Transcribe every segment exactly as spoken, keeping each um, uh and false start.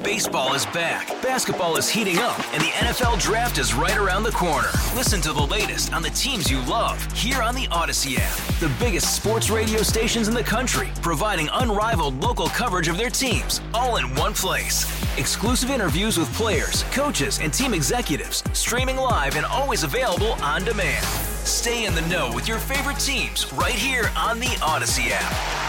Baseball is back, basketball is heating up, and the N F L Draft is right around the corner. Listen to the latest on the teams you love here on the Odyssey app. The biggest sports radio stations in the country, providing unrivaled local coverage of their teams, all in one place. Exclusive interviews with players, coaches, and team executives, streaming live and always available on demand. Stay in the know with your favorite teams right here on the Odyssey app.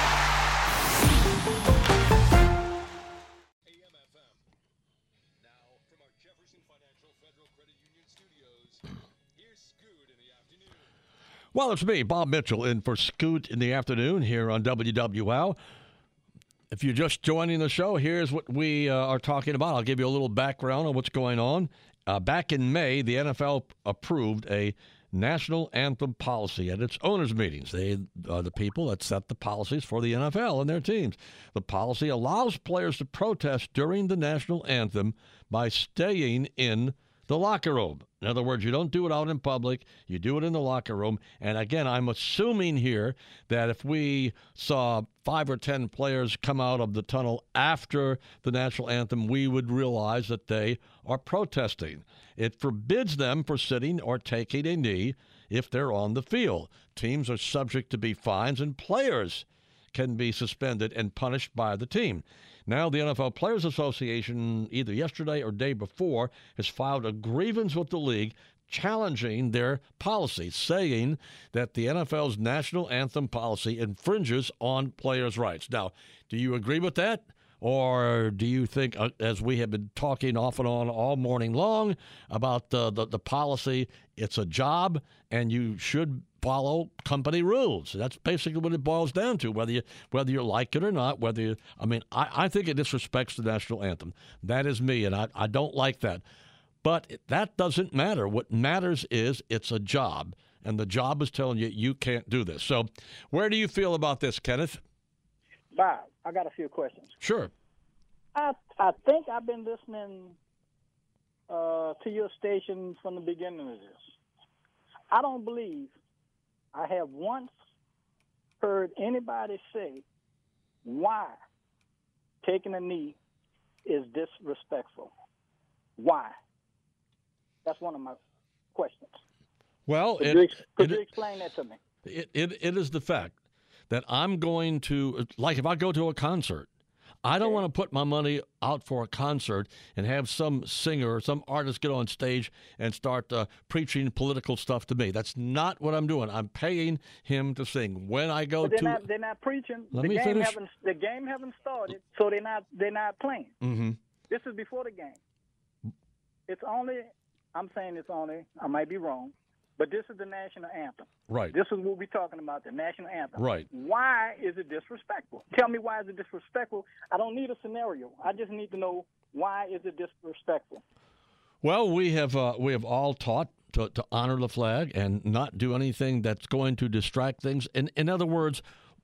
Well, it's me, Bob Mitchell, in for Scoot in the afternoon here on W W L. If you're just joining the show, here's what we uh, are talking about. I'll give you a little background on what's going on. Uh, back in May, the N F L approved a national anthem policy at its owners' meetings. They are the people that set the policies for the N F L and their teams. The policy allows players to protest during the national anthem by staying in the locker room. In other words, you don't do it out in public. You do it in the locker room. And again, I'm assuming here that if we saw five or ten players come out of the tunnel after the national anthem, we would realize that they are protesting. It forbids them from sitting or taking a knee if they're on the field. Teams are subject to be fines, and players can be suspended and punished by the team. Now, the N F L Players Association, either yesterday or day before, has filed a grievance with the league challenging their policy, saying that the N F L's national anthem policy infringes on players' rights. Now, do you agree with that? Or do you think, uh, as we have been talking off and on all morning long about uh, the, the policy, it's a job and you should follow company rules? That's basically what it boils down to, whether you whether you like it or not, whether you, I mean, I, I think it disrespects the national anthem. That is me, and I, I don't like that. But that doesn't matter. What matters is it's a job, and the job is telling you you can't do this. So where do you feel about this, Kenneth? Bob, I got a few questions. Sure. I I think I've been listening uh, to your station from the beginning of this. I don't believe I have once heard anybody say why taking a knee is disrespectful. Why? That's one of my questions. Well, could, it, you, could it, you explain that to me? It, it it is the fact that I'm going to, like if I go to a concert, I don't Okay. want to put my money out for a concert and have some singer or some artist get on stage and start uh, preaching political stuff to me. That's not what I'm doing. I'm paying him to sing. When I go But they're to, not, they're not preaching. Let the me game finish. Haven't, the game haven't started, so they're not they're not playing. Mm-hmm. This is before the game. It's only, I'm saying it's only, I might be wrong, but this is the national anthem. Right. This is what we're talking about, the national anthem. Right. Why is it disrespectful? Tell me why is it disrespectful. I don't need a scenario. I just need to know why is it disrespectful. Well, we have uh, we have all taught to, to honor the flag and not do anything that's going to distract things. In in other words,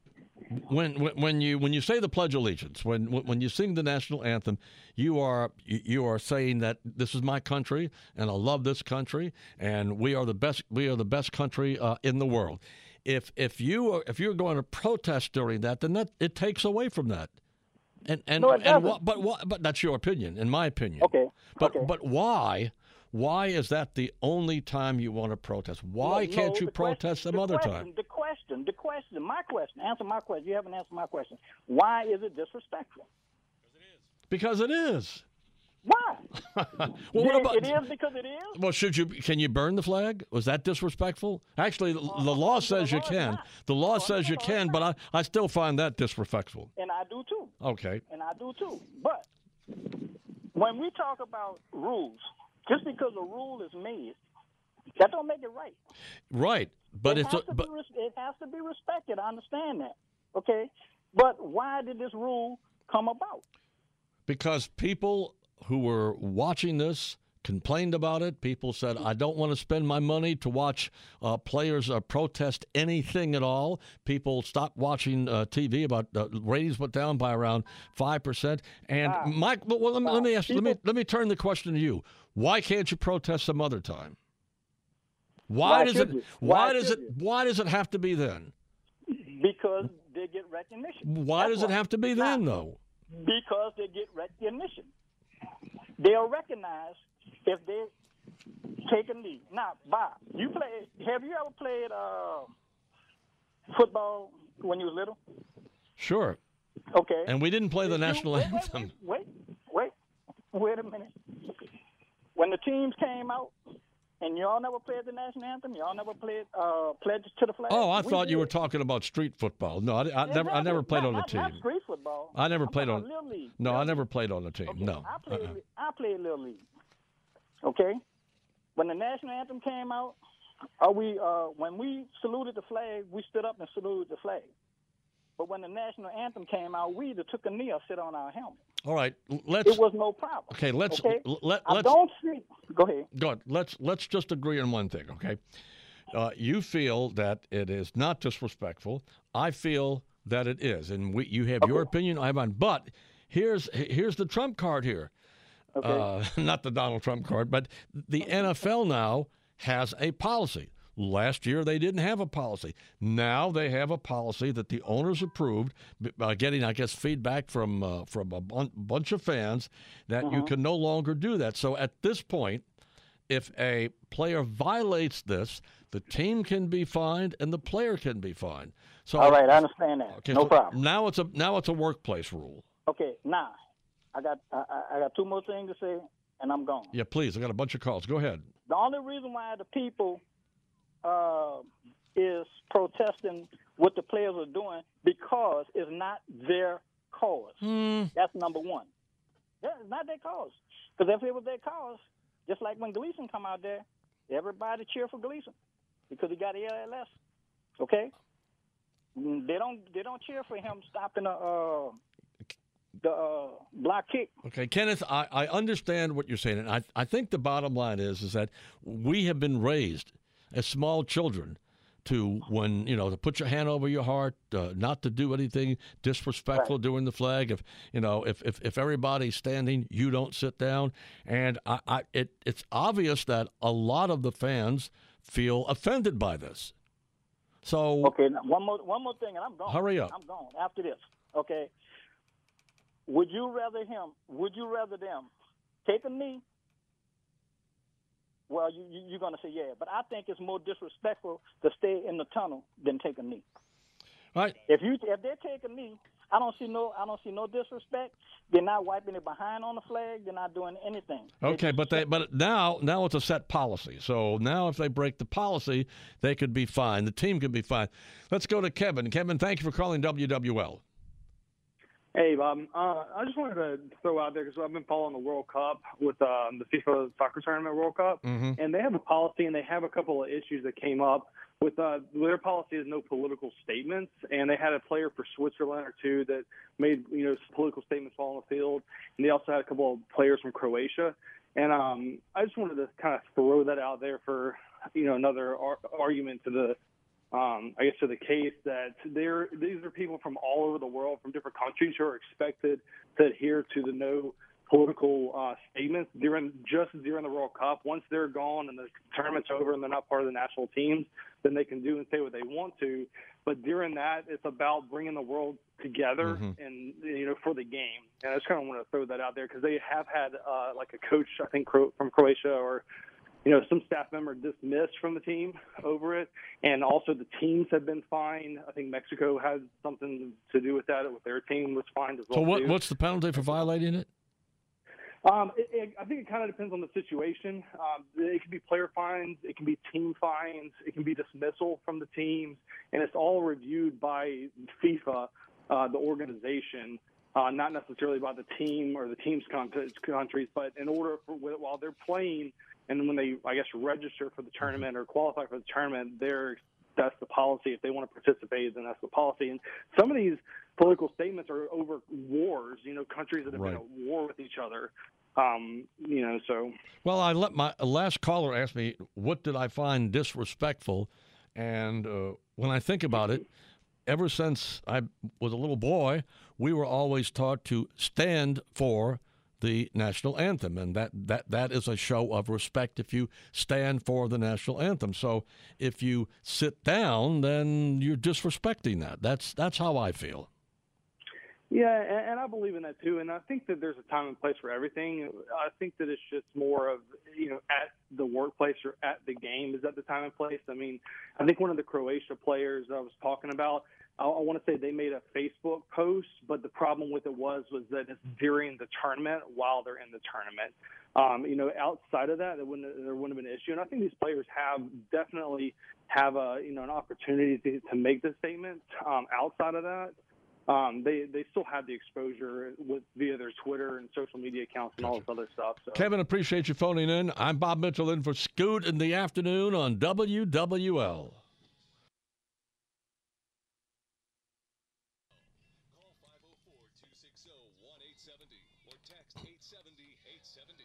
when when when you when you say the Pledge of Allegiance, when when you sing the national anthem, you are you are saying that this is my country and I love this country and we are the best we are the best country uh, in the world. If if you are, if you're going to protest during that, then that it takes away from that. And and No, it and doesn't. what, but what, but that's your opinion, in my opinion. Okay. But okay. but why? Why is that the only time you want to protest? Why No, can't no, you the protest question, some the other question, time? The question, the question, my question, answer my question. You haven't answered my question. Why is it disrespectful? Because it is. Why? Well, what it, about? it is because it is? Well, should you? Can you burn the flag? Was that disrespectful? Actually, the, the law says you law is can. not. The law Oh, says you no, it's can, but I, not. I still find that disrespectful. And I do too. Okay. And I do too. But when we talk about rules, just because a rule is made, that don't make it right. Right, but it it's has a, to but be res- it has to be respected. I understand that. Okay, but why did this rule come about? because people who were watching this complained about it. People said, I don't want to spend my money to watch uh, players uh, protest anything at all. People stopped watching uh, T V. About uh, ratings went down by around five percent. And Wow. Mike, well, let me, Wow. let me ask, let me People- let me turn the question to you. Why can't you protest some other time? Why, Why does should it? you? Why, Why does should it? you? Why does it have to be then? Because they get recognition. Why That's does it have to be then, Now, though? Because they get recognition. they'll recognize if they take a knee. Now, Bob, you play. Have you ever played uh, football when you was little? Sure. Okay. And we didn't play the Did you- national wait, anthem. Wait, wait, wait, wait a minute. When the teams came out, and y'all never played the national anthem, y'all never played uh, pledge to the flag. Oh, I We thought you did. were talking about street football. No, I, I never, I never played not, on the not, team. Not street football. I never I'm played talking on. about Little League. No, Little I never League. played on the team. Okay. No. I played. Uh-uh. I played Little League. Okay. When the national anthem came out, are we? Uh, when we saluted the flag, we stood up and saluted the flag. But when the national anthem came out, we either took a knee or sit on our helmet. All right, l- let's. It was no problem. Okay, let's Okay? l- let I let's don't see. Go ahead. go ahead. Let's let's just agree on one thing, okay? Uh, you feel that it is not disrespectful. I feel that it is, and we, you have your opinion. I have mine. But here's here's the trump card here. Okay. Uh, not the Donald Trump card, but the N F L now has a policy. Last year, they didn't have a policy. Now they have a policy that the owners approved, uh, getting, I guess, feedback from uh, from a bun- bunch of fans that Uh-huh. you can no longer do that. So at this point, if a player violates this, the team can be fined and the player can be fined. So All right, I understand that. okay, no so problem. Now it's a now it's a workplace rule. Okay, now I got I, I- I got two more things to say, and I'm gone. Yeah, please. I got a bunch of calls. Go ahead. The only reason why the people uh, is protesting what the players are doing because it's not their cause. Hmm. That's number one. Yeah, it's not their cause. Because if it was their cause, just like when Gleason come out there, everybody cheer for Gleason because he got L L S. Okay, Mm, they don't they don't cheer for him stopping a uh, the uh, block kick. Okay, Kenneth, I, I understand what you're saying, and I, I think the bottom line is is that we have been raised as small children to when you know to put your hand over your heart, uh, not to do anything disrespectful Right. during the flag. If you know if, if, if everybody's standing, you don't sit down. And I, I it it's obvious that a lot of the fans feel offended by this. So Okay, now one more one more thing, and I'm gone. Hurry up. I'm gone after this. Okay. Would you rather him? Would you rather them take a knee? Well, you, you you're gonna say yeah, but I think it's more disrespectful to stay in the tunnel than take a knee. right. If you if they take a knee, I don't see no I don't see no disrespect. They're not wiping it behind on the flag. They're not doing anything. Okay, but they but now now it's a set policy. So now if they break the policy, they could be fined. The team could be fined. Let's go to Kevin. Kevin, thank you for calling W W L. Hey, Bob. Uh, I just wanted to throw out there because I've been following the World Cup with um, the FIFA Soccer Tournament World Cup, Mm-hmm. and they have a policy and they have a couple of issues that came up with uh, their policy is no political statements, and they had a player for Switzerland or two that made you know political statements while on the field, and they also had a couple of players from Croatia, and um, I just wanted to kind of throw that out there for you know another ar- argument to the. Um, I guess to the case that there, these are people from all over the world, from different countries, who are expected to adhere to the no political uh, statements during just during the World Cup. Once they're gone and the tournament's over and they're not part of the national teams, then they can do and say what they want to. But during that, it's about bringing the world together Mm-hmm. and you know for the game. And I just kind of want to throw that out there because they have had uh, like a coach, I think, Cro- from Croatia or. You know, some staff member dismissed from the team over it, and also the teams have been fined. I think Mexico had something to do with that. With their team was fined as well. So what too. what's the penalty for violating it? Um, it, it, I think it kind of depends on the situation. Um, it can be player fines, it can be team fines, it can be dismissal from the teams, and it's all reviewed by FIFA, uh, the organization. Uh, not necessarily by the team or the team's countries, but in order for while they're playing and when they, I guess, register for the tournament or qualify for the tournament, they're, that's the policy. If they want to participate, then that's the policy. And some of these political statements are over wars, you know, countries that have Right. been at war with each other. Um, you know, so. Well, I let my last caller ask me, what did I find disrespectful? And uh, when I think about it, ever since I was a little boy, we were always taught to stand for the national anthem, and that, that, that is a show of respect if you stand for the national anthem. So if you sit down, then you're disrespecting that. That's that's how I feel. Yeah, and, and I believe in that too. And I think that there's a time and place for everything. I think that it's just more of, you know, at the workplace or at the game is at the time and place. I mean, I think one of the Croatia players I was talking about, I, I want to say they made a Facebook post, but the problem with it was was that it's during the tournament while they're in the tournament. Um, you know, outside of that, there wouldn't there wouldn't have been an issue. And I think these players have definitely have a you know an opportunity to, to make the statement um, outside of that. Um, they they still have the exposure with via their Twitter and social media accounts and gotcha. all this other stuff. So. Kevin, appreciate you phoning in. I'm Bob Mitchell in for Scoot in the afternoon on W W L. Call five oh four, two six oh, one eight seven oh or text eight seven zero, eight seven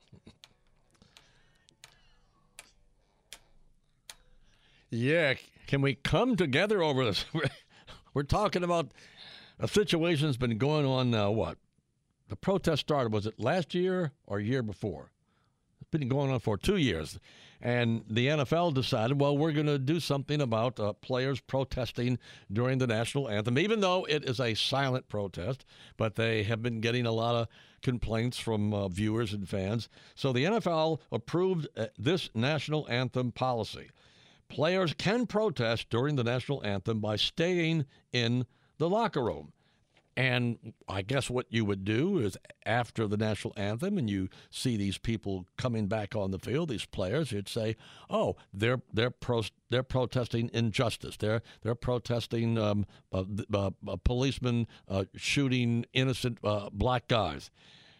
zero. Yeah, can we come together over this? We're talking about a situation's been going on now, what? The protest started, was it last year or year before? It's been going on for two years. And the N F L decided, well, we're going to do something about uh, players protesting during the national anthem, even though it is a silent protest. But they have been getting a lot of complaints from uh, viewers and fans. So the N F L approved uh, this national anthem policy. Players can protest during the national anthem by staying in the locker room. And I guess what you would do is after the national anthem and you see these people coming back on the field, these players, you'd say, oh, they're they're pro- they're protesting injustice. They're they're protesting um, a, a, a policeman uh, shooting innocent uh, black guys.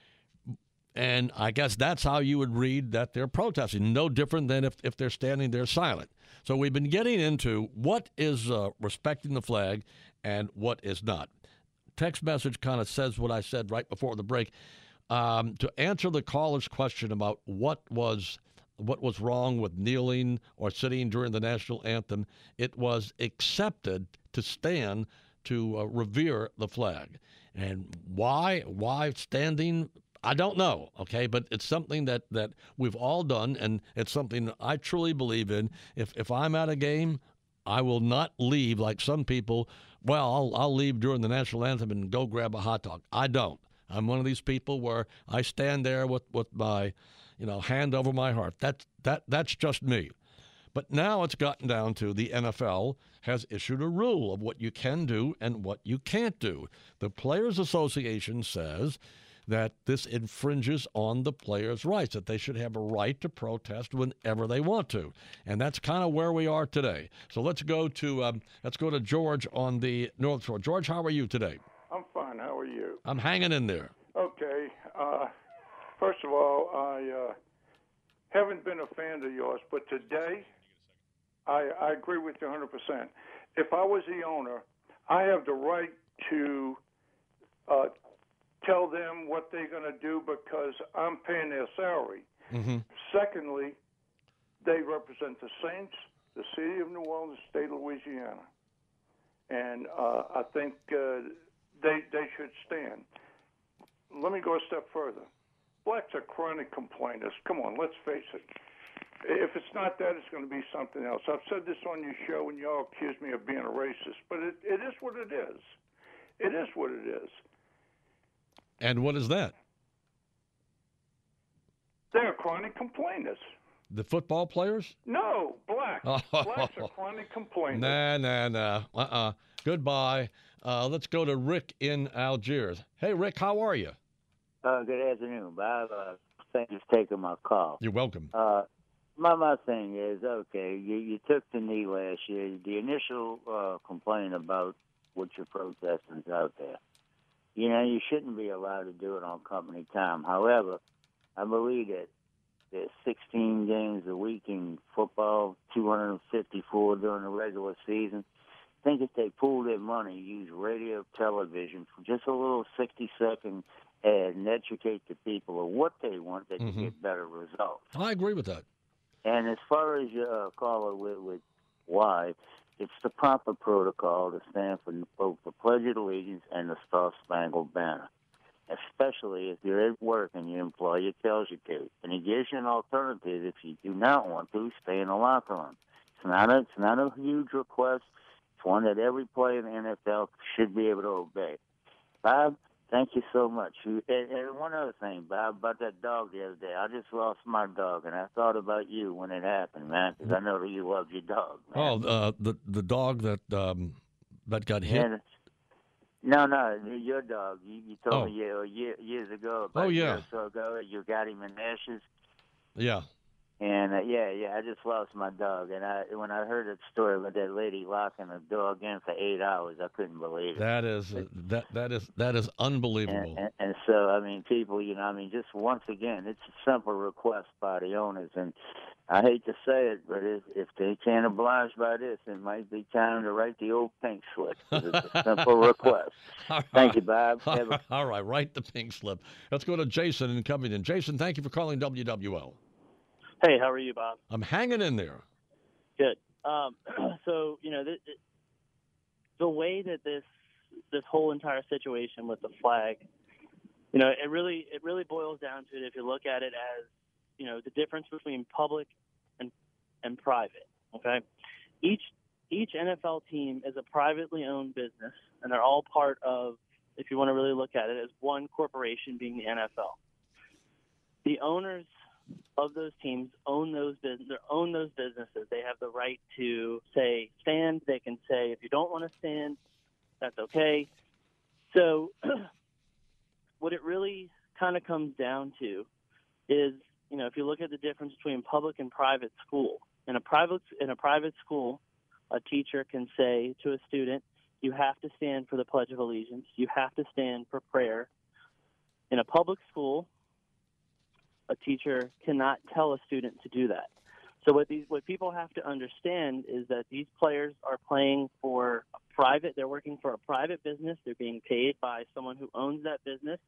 And I guess that's how you would read that they're protesting, no different than if, if they're standing there silent. So we've been getting into what is uh, respecting the flag and what is not. Text message kind of says what I said right before the break. Um, to answer the caller's question about what was what was wrong with kneeling or sitting during the national anthem, it was accepted to stand to uh, revere the flag. And why? Why standing? I don't know, okay, but it's something that, that we've all done, and it's something that I truly believe in. If if I'm at a game, I will not leave like some people. Well, I'll, I'll leave during the national anthem and go grab a hot dog. I don't. I'm one of these people where I stand there with, with my, you know, hand over my heart. That that that's just me. But now it's gotten down to the N F L has issued a rule of what you can do and what you can't do. The Players Association says that this infringes on the players' rights, that they should have a right to protest whenever they want to. And that's kind of where we are today. So let's go to um, let's go to George on the North Shore. George, how are you today? I'm fine. How are you? I'm hanging in there. Okay. Uh, first of all, I uh, haven't been a fan of yours, but today I, I agree with you one hundred percent. If I was the owner, I have the right to uh, tell them what they're going to do because I'm paying their salary. Mm-hmm. Secondly, they represent the Saints, the city of New Orleans, the state of Louisiana. And uh, I think uh, they they should stand. Let me go a step further. Blacks are chronic complainers. Come on, let's face it. If it's not that, it's going to be something else. I've said this on your show, and y'all accuse me of being a racist, but it, it is what it is. It is what it is. And what is that? They're chronic complainers. The football players? No, blacks. Oh. Blacks are chronic complainers. Nah, nah, nah. Uh-uh. Goodbye. Uh, let's go to Rick in Algiers. Hey, Rick, how are you? Uh, good afternoon, Bob. Uh, thank you for taking my call. You're welcome. Uh, my my thing is, okay, you, you took the knee last year. The initial uh, complaint about what you're protesting is out there. You know, you shouldn't be allowed to do it on company time. However, I believe that there's sixteen games a week in football, two hundred fifty-four during the regular season. I think if they pool their money, use radio, television for just a little sixty-second ad and educate the people of what they want, they mm-hmm. can get better results. I agree with that. And as far as your uh, caller with, with why, it's the proper protocol to stand for both the Pledge of Allegiance and the Star-Spangled Banner, especially if you're at work and your employer tells you to. And he gives you an alternative if you do not want to, stay in the locker room. It's not a, it's not a huge request. It's one that every player in the N F L should be able to obey. Bob, thank you so much. You- And, and one other thing, Bob, about that dog the other day. I just lost my dog, and I thought about you when it happened, man, because I know that you love your dog, man. Oh, uh, the the dog that um, that got hit. And, no, no, your dog. You, you told Oh. me year, year, years ago, about Oh, a year yeah. or so ago, you got him in ashes. Yeah. And uh, yeah, yeah, I just lost my dog, and I when I heard that story about that lady locking the dog in for eight hours, I couldn't believe it. That is uh, that that is that is unbelievable. And, and, and so, I mean, people, you know, I mean, just once again, it's a simple request by the owners, and I hate to say it, but if, if they can't oblige by this, it might be time to write the old pink slip. 'Cause it's a simple request. Thank you, Bob. Have a- All right, write the pink slip. Let's go to Jason in Covington. Jason, thank you for calling W W L. Hey, how are you, Bob? I'm hanging in there. Good. Um, so, you know, the, the way that this this whole entire situation with the flag, you know, it really it really boils down to it if you look at it as, you know, the difference between public and and private. Okay, each each N F L team is a privately owned business, and they're all part of, if you want to really look at it, as one corporation, being the N F L. The owners of those teams own those business, own those businesses. They have the right to say stand. They can say if you don't want to stand, that's okay. So, what it really kind of comes down to is, you know, if you look at the difference between public and private school. In a private in a private school, a teacher can say to a student, "You have to stand for the Pledge of Allegiance. You have to stand for prayer." In a public school, a teacher cannot tell a student to do that. So what these what people have to understand is that these players are playing for a private, they're working for a private business, they're being paid by someone who owns that business.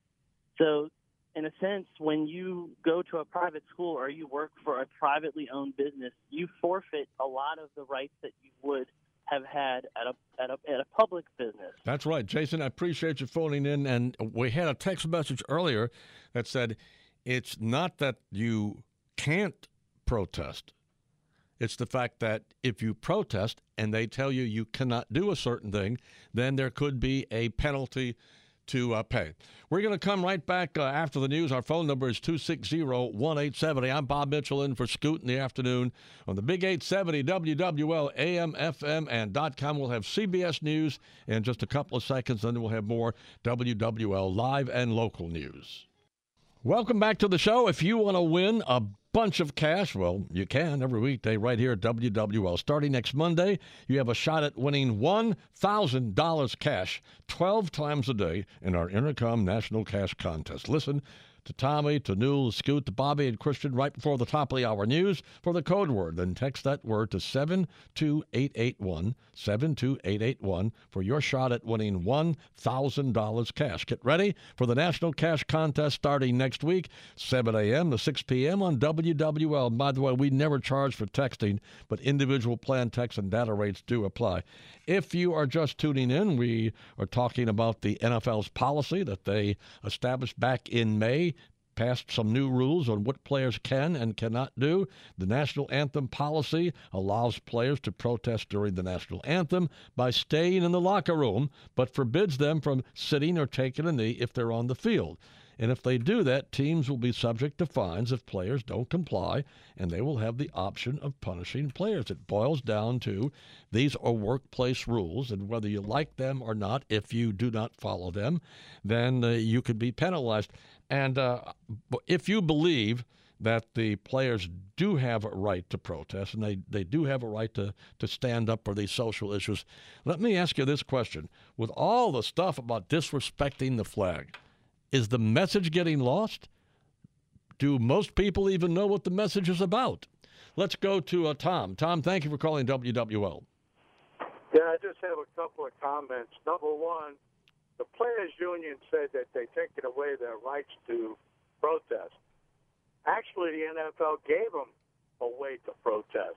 So in a sense, when you go to a private school or you work for a privately owned business, you forfeit a lot of the rights that you would have had at a at a at a public business. That's right, Jason. I appreciate you phoning in. And we had a text message earlier that said it's not that you can't protest. It's the fact that if you protest and they tell you you cannot do a certain thing, then there could be a penalty to uh, pay. We're going to come right back uh, after the news. Our phone number is two six zero, one eight seven zero. I'm Bob Mitchell in for Scoot in the afternoon on the Big eight seventy W W L A M, F M, and .com. We'll have C B S News in just a couple of seconds, then we'll have more W W L live and local news. Welcome back to the show. If you want to win a bunch of cash, well, you can every weekday right here at W W L. Starting next Monday, you have a shot at winning one thousand dollars cash twelve times a day in our Intercom National Cash Contest. Listen to Tommy, to Newell, Scoot, to Bobby, and Christian right before the top of the hour news for the code word. Then text that word to seven two eight eight one, seven two eight eight one for your shot at winning one thousand dollars cash. Get ready for the National Cash Contest starting next week, seven a.m. to six p.m. on W W L. By the way, we never charge for texting, but individual plan text and data rates do apply. If you are just tuning in, we are talking about the N F L's policy that they established back in May, passed some new rules on what players can and cannot do. The national anthem policy allows players to protest during the national anthem by staying in the locker room, but forbids them from sitting or taking a knee if they're on the field. And if they do that, teams will be subject to fines if players don't comply, and they will have the option of punishing players. It boils down to these are workplace rules, and whether you like them or not, if you do not follow them, then uh, you could be penalized. And uh, if you believe that the players do have a right to protest and they, they do have a right to, to stand up for these social issues, let me ask you this question. With all the stuff about disrespecting the flag, is the message getting lost? Do most people even know what the message is about? Let's go to uh, Tom. Tom, thank you for calling W W L. Yeah, I just have a couple of comments. Number one, the Players Union said that they're taking away their rights to protest. Actually, the N F L gave them a way to protest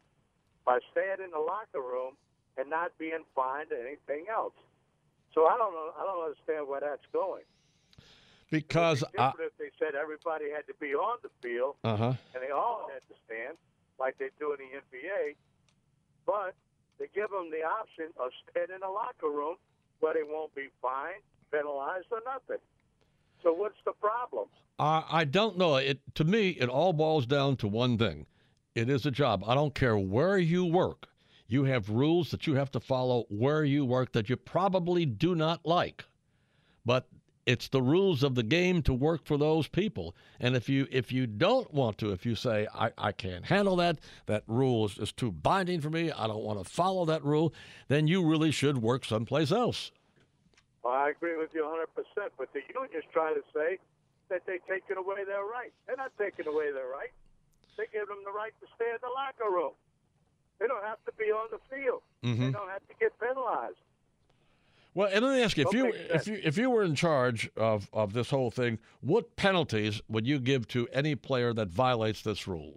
by staying in the locker room and not being fined or anything else. So I don't know. I don't understand where that's going. Because it would be different if they said everybody had to be on the field uh-huh. and they all had to stand like they do in the N B A, but they give them the option of staying in the locker room where they won't be fined penalized or nothing. So what's the problem? Uh, I don't know. It to me, it all boils down to one thing. It is a job. I don't care where you work. You have rules that you have to follow where you work that you probably do not like. But it's the rules of the game to work for those people. And if you if you don't want to, if you say, I, I can't handle that, that rule is, is too binding for me, I don't want to follow that rule, then you really should work someplace else. Well, I agree with you one hundred percent. But the union's trying to say that they're taking away their right. They're not taking away their right. They give them the right to stay in the locker room. They don't have to be on the field. Mm-hmm. They don't have to get penalized. Well, and let me ask you, if Don't you make if sense. you if you were in charge of, of this whole thing, what penalties would you give to any player that violates this rule?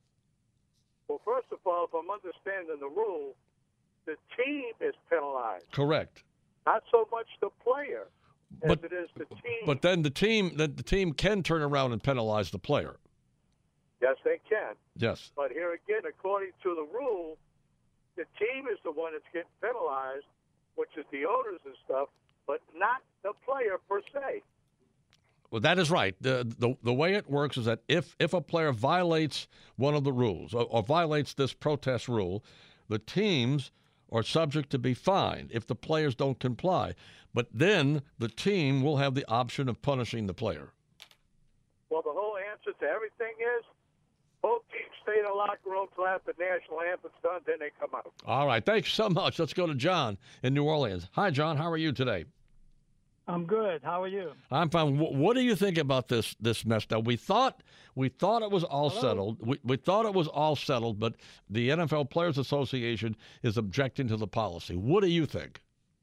Well, first of all, if I'm understanding the rule, the team is penalized, Correct. not so much the player as But- it is the team. But then the team the, the team can turn around and penalize the player. Yes, they can. Yes. But here again, according to the rule, the team is the one that's getting penalized, which is the owners and stuff, but not the player per se. Well, that is right. The, the the way it works is that if, if a player violates one of the rules or, or violates this protest rule, the teams are subject to be fined if the players don't comply. But then the team will have the option of punishing the player. Well, the whole answer to everything is both teams stay in the locker room till after the national anthem's done, then they come out. All right. Thanks so much. Let's go to John in New Orleans. Hi, John. How are you today? I'm good. How are you? I'm fine. Wh- What do you think about this this mess? Now we thought we thought it was all Hello? settled. We we thought it was all settled, but the N F L Players Association is objecting to the policy. What do you think?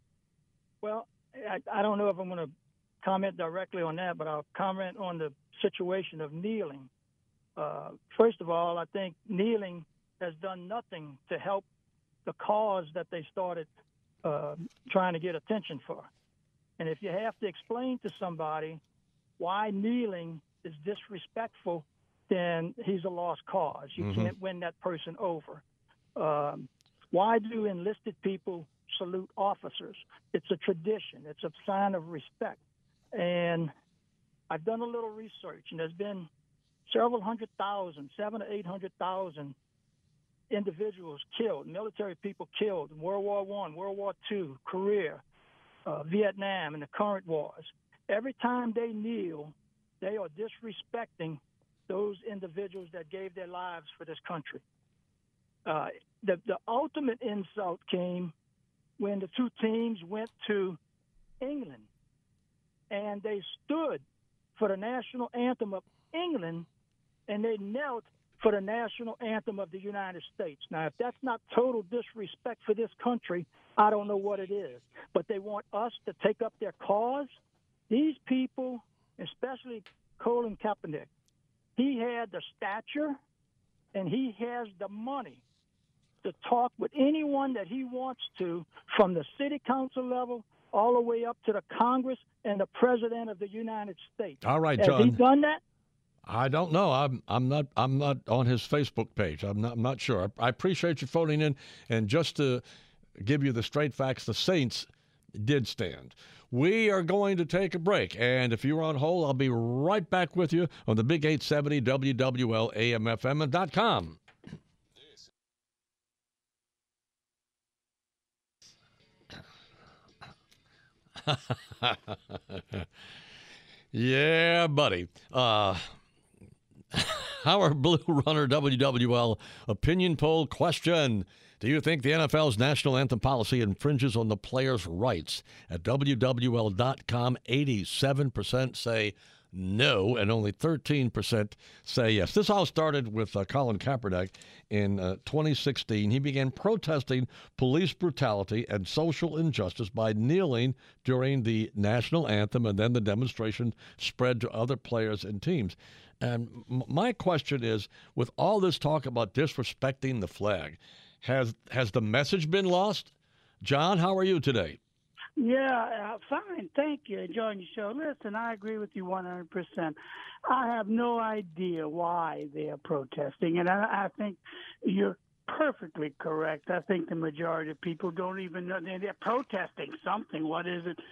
Well, I, I don't know if I'm going to comment directly on that, but I'll comment on the situation of kneeling. Uh, first of all, I think kneeling has done nothing to help the cause that they started uh, trying to get attention for. And if you have to explain to somebody why kneeling is disrespectful, then he's a lost cause. You Mhm. can't win that person over. Um, why do enlisted people salute officers? It's a tradition. It's a sign of respect. And I've done a little research, and there's been several hundred thousand, seven or eight hundred thousand individuals killed, military people killed in World War One, World War Two, Korea, uh, Vietnam, and the current wars. Every time they kneel, they are disrespecting those individuals that gave their lives for this country. Uh, the, the ultimate insult came when the two teams went to England, and they stood for the national anthem of England, and they knelt for the national anthem of the United States. Now, if that's not total disrespect for this country, I don't know what it is. But they want us to take up their cause. These people, especially Colin Kaepernick, he had the stature and he has the money to talk with anyone that he wants to, from the city council level all the way up to the Congress and the President of the United States. All right, Has he John. done that? I don't know. I'm I'm not I'm not on his Facebook page. I'm not I'm not sure. I, I appreciate you phoning in, and just to give you the straight facts, the Saints did stand. We are going to take a break, and if you're on hold, I'll be right back with you on the Big eight seventy W W L A M F M dot com. Yeah, buddy. Uh, our Blue Runner W W L opinion poll question. Do you think the N F L's national anthem policy infringes on the players' rights? At W W L dot com, eighty-seven percent say no, and only thirteen percent say yes. This all started with uh, Colin Kaepernick in uh, twenty sixteen. He began protesting police brutality and social injustice by kneeling during the national anthem, and then the demonstration spread to other players and teams. And m- my question is, with all this talk about disrespecting the flag, has has the message been lost? John, how are you today? Yeah, uh, fine. Thank you. Enjoying your show. Listen, I agree with you one hundred percent. I have no idea why they are protesting, and I, I think you're perfectly correct. I think the majority of people don't even know they're, they're protesting something. What is it?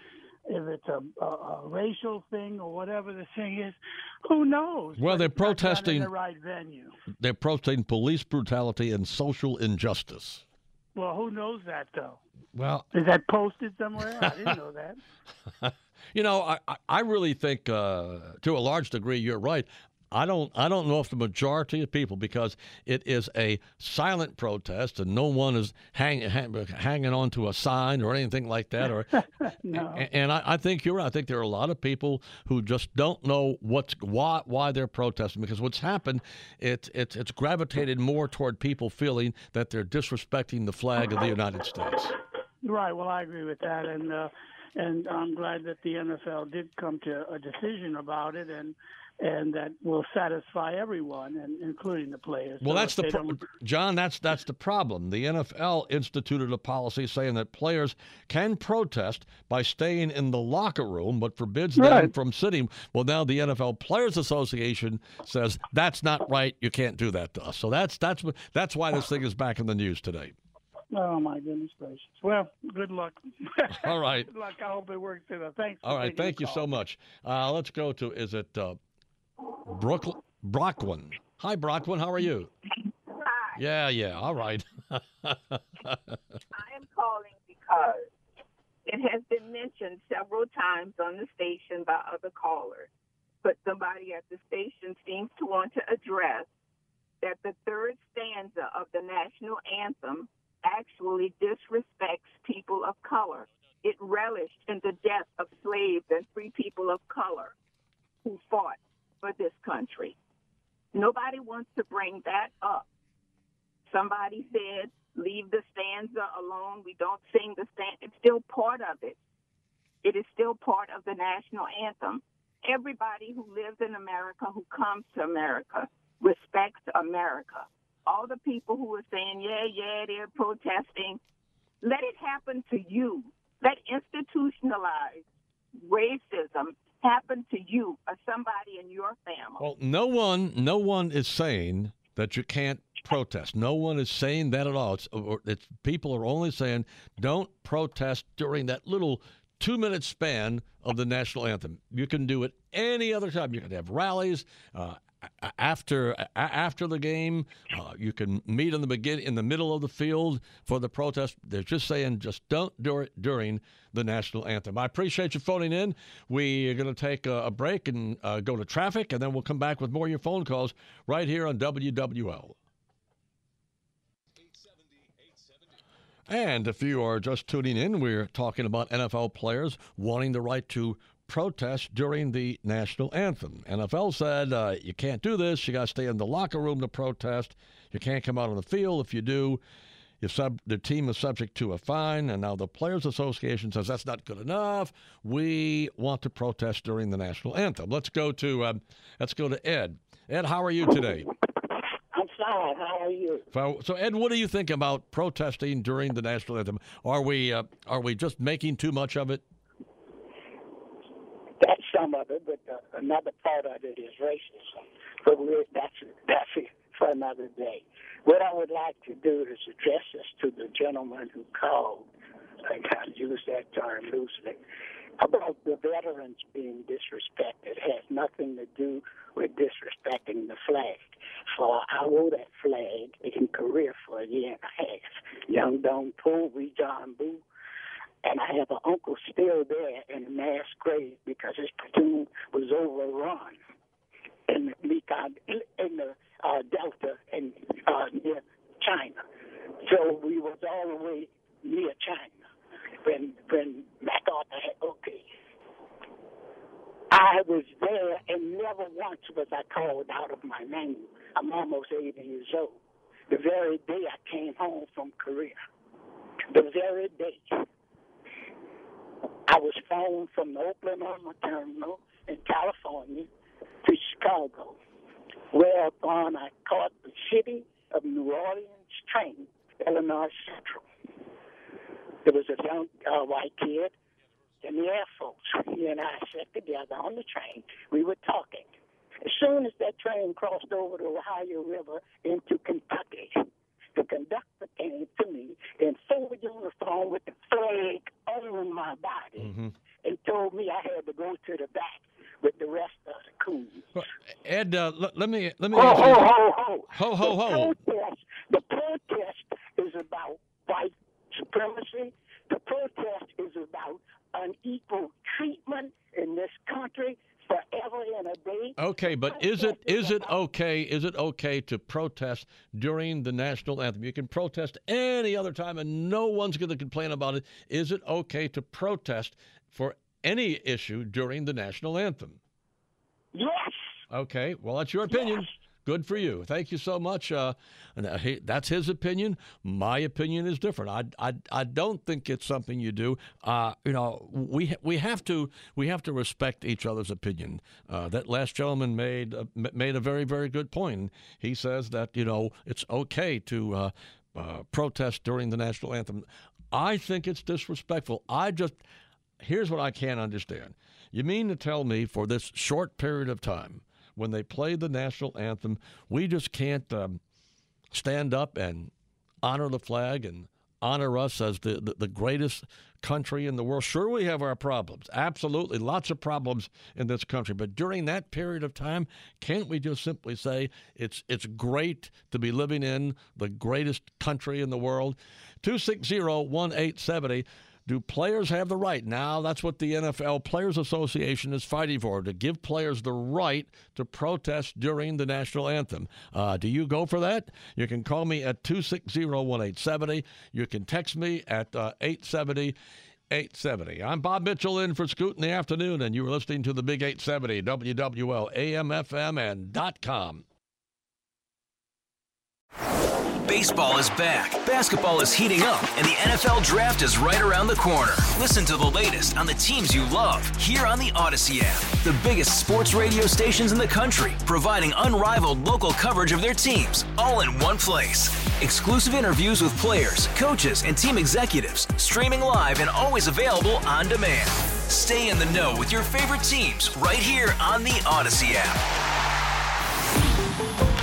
if it's a, a, a racial thing or whatever the thing is, who knows? Well, But they're it's not done protesting. in the right venue. They're protesting police brutality and social injustice. Well, who knows that though? Well, Is that posted somewhere? I didn't know that. you know, I, I- I really think uh, to a large degree you're right. I don't I don't know if the majority of people, because it is a silent protest and no one is hang, hang, hanging on to a sign or anything like that. Or No. and I, I think you're right. I think there are a lot of people who just don't know what's why why they're protesting, because what's happened, it, it it's gravitated more toward people feeling that they're disrespecting the flag of the United States. Right. Well, I agree with that, and uh, and I'm glad that the N F L did come to a decision about it, and and that will satisfy everyone, and including the players. Well, So that's if the they pro- don't- John. That's that's the problem. The N F L instituted a policy saying that players can protest by staying in the locker room, but forbids them Right. from sitting. Well, now the N F L Players Association says that's not right. You can't do that to us. So that's that's what- that's why this thing is back in the news today. Oh my goodness gracious! Well, good luck. All right. Good luck. I hope it works out. Thanks. for All right. taking the Thank you call. so much. Uh, let's go to is it uh, Brooklyn Brockwin? Hi, Brockwin. How are you? Hi. Yeah. Yeah. All right. I am calling because it has been mentioned several times on the station by other callers, but somebody at the station seems to want to address that the third stanza of the national anthem actually disrespects people of color. It relished in the death of slaves and free people of color who fought for this country. Nobody wants to bring that up. Somebody said, leave the stanza alone. We don't sing the stanza. It's still part of it. It is still part of the national anthem. Everybody who lives in America, who comes to America, respects America. All the people who are saying, yeah, yeah, they're protesting, let it happen to you. Let institutionalized racism happen to you or somebody in your family. Well, no one, no one is saying that you can't protest. No one is saying that at all. It's, or it's people are only saying don't protest during that little two-minute span of the national anthem. You can do it any other time. You can have rallies uh, after a- after the game. Uh, you can meet in the begin in the middle of the field for the protest. They're just saying just don't do it during the national anthem. I appreciate you phoning in. We are going to take a, a break and uh, go to traffic, and then we'll come back with more of your phone calls right here on W W L. And if you are just tuning in, we're talking about N F L players wanting the right to protest during the national anthem. N F L said uh, you can't do this. You got to stay in the locker room to protest. You can't come out on the field. If you do, you sub, the team is subject to a fine. And now the Players Association says that's not good enough. We want to protest during the national anthem. Let's go to uh, let's go to Ed. Ed, how are you today? I'm fine. How are you? So, so, Ed, what do you think about protesting during the national anthem? Are we uh, are we just making too much of it? That's some of it, but uh, another part of it is racism. But we're, that's that's it for another day. What I would like to do is address this to the gentleman who called, and I use that term loosely, about the veterans being disrespected. It has nothing to do with disrespecting the flag. For I wore that flag in Korea for a year and a half. Young Dong Po, Wee John Boo. And I have an uncle still there in a mass grave because his platoon was overrun in the Mekong, in the uh, Delta in uh, near China. So we was all the way near China when when MacArthur had, okay. I was there and never once was I called out of my name. I'm almost eighty years old. The very day I came home from Korea, the very day, I was flown from the Oklahoma terminal in California to Chicago, whereupon I caught the city of New Orleans train, Illinois Central. There was a young uh, white kid in the Air Force. He and I sat together on the train. We were talking. As soon as that train crossed over the Ohio River into Kentucky, the conductor came to me in full uniform with the flag on my body Mm-hmm. and told me I had to go to the back with the rest of the coons. Well, Ed, uh, l- let me let me. Ho, ask ho, you- ho, ho. Ho, ho, the ho. Protest, the protest is about white supremacy. The protest is about unequal treatment in this country forever and a day. Okay, but is it is it okay? Is it okay to protest during the national anthem? You can protest any other time, and no one's going to complain about it. Is it okay to protest for any issue during the national anthem? Yes. Okay, well, that's your opinion. Yes. Good for you. Thank you so much. Uh, and uh, he, that's his opinion. My opinion is different. I, I, I don't think it's something you do. Uh, you know, we we have to we have to respect each other's opinion. Uh, that last gentleman made uh, made a very very good point. He says that you know it's okay to uh, uh, protest during the national anthem. I think it's disrespectful. I just here's what I can't understand. You mean to tell me for this short period of time, when they play the national anthem, we just can't um, stand up and honor the flag and honor us as the, the, the greatest country in the world? Sure, we have our problems. Absolutely. Lots of problems in this country. But during that period of time, can't we just simply say it's it's great to be living in the greatest country in the world? two six zero, one eight seven zero. Do players have the right? Now, that's what the N F L Players Association is fighting for, to give players the right to protest during the national anthem. Uh, do you go for that? You can call me at two six zero, one eight seven zero. You can text me at uh, eight seven zero, eight seven zero. I'm Bob Mitchell in for Scoot in the afternoon, and you were listening to the Big eight seventy, W W L, A M F M, and .com. Baseball is back, basketball is heating up, and the N F L Draft is right around the corner. Listen to the latest on the teams you love here on the Odyssey app. The biggest sports radio stations in the country, providing unrivaled local coverage of their teams, all in one place. Exclusive interviews with players, coaches, and team executives, streaming live and always available on demand. Stay in the know with your favorite teams right here on the Odyssey app.